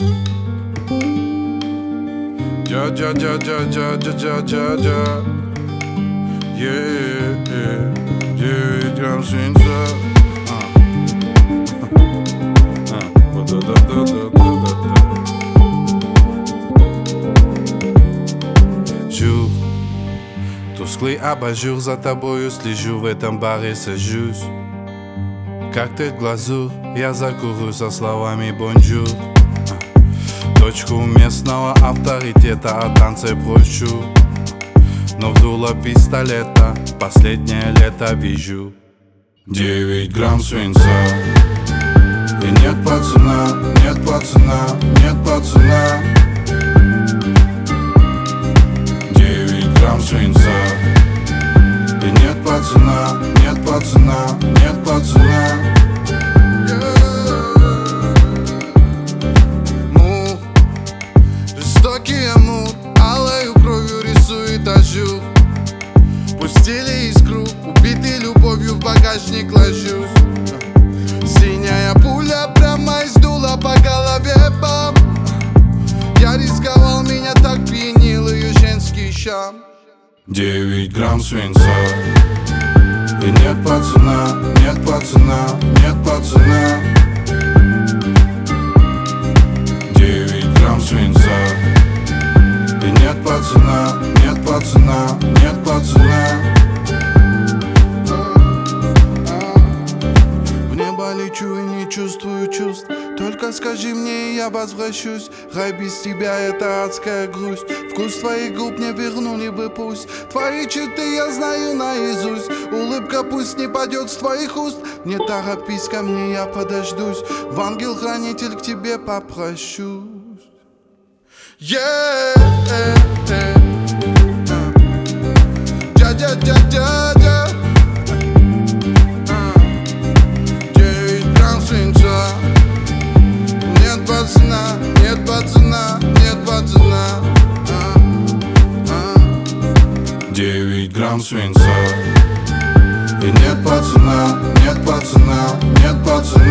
Ja, ja, ja, ja, ja, ja, ja, ja, ja. Yeah, yeah, yeah, грамм свинца. Jour, тусклый абажур, за тобою слежу, в этом баре сажусь. Коктейль глазурь, я закурю со словами бонжур. Дочку местного авторитета о танце прощу, но в дуло пистолета последнее лето вижу 9 грамм свинца. И нет пацана, нет пацана, нет пацана. 9 грамм свинца. И нет пацана, нет пацана, нет пацана. Жестокий амур, алою кровью рисует ажур. Пустили искру, убитый любовью в багажник ложусь. Синяя пуля прямо из дула по голове, бам. Я рисковал, меня так пьянил ее женский шам. 9 грамм свинца. И нет пацана, нет пацана, нет пацана. 9 грамм свинца. И нет пацана, нет пацана, нет пацана. В небо лечу и не чувствую чувств. Только скажи мне, и я возвращусь. Рай без тебя — это адская грусть. Вкус твоих губ не вернули бы пусть. Твои черты я знаю наизусть. Улыбка пусть не падет с твоих уст. Не торопись ко мне, я подождусь. В ангел-хранитель к тебе попрощусь. Yeah, ja, ja, ja, ja, ja. 9 грамм свинца. Нет пацана, нет пацана, нет пацана. 9 грамм свинца. И нет пацана, нет пацана, нет пацана.